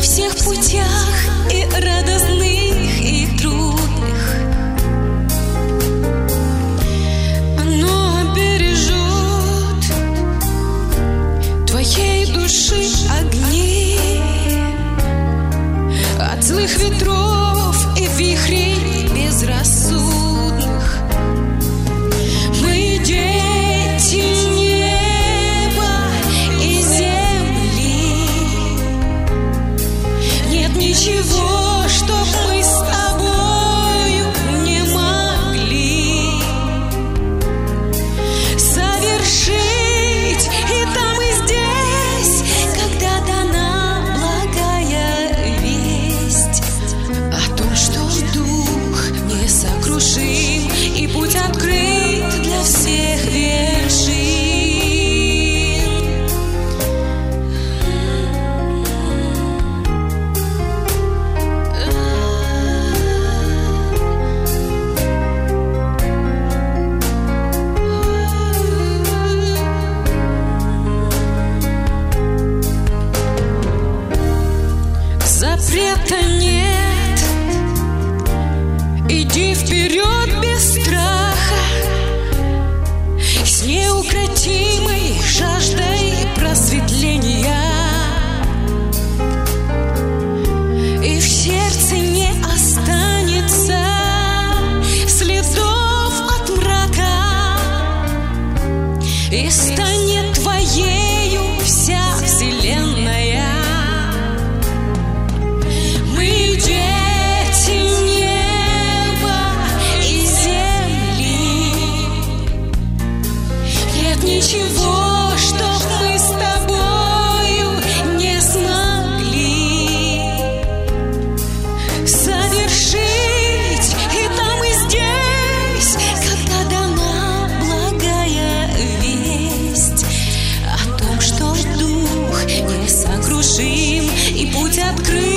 всех путях и радостных, и трудных. Оно бережет твоей души огни от злых ветров и вихрей безрассудных. Мы дети неба и земли. Нет ничего, чтоб мы с тобою не могли совершить и там, и здесь, когда дана благая весть о том, что дух несокрушим и путь открыт для всех вершин. Запрета нет, иди вперед без страха, с неукротимой жаждой просветления. И в сердце не останется следов от мрака, и станет твоею вся вселенная. Мы дети неба и земли. Нет ничего, чтоб мы с тобою не смогли совершить и там, и здесь, когда дана благая весть о том, что дух несокрушим и путь открыт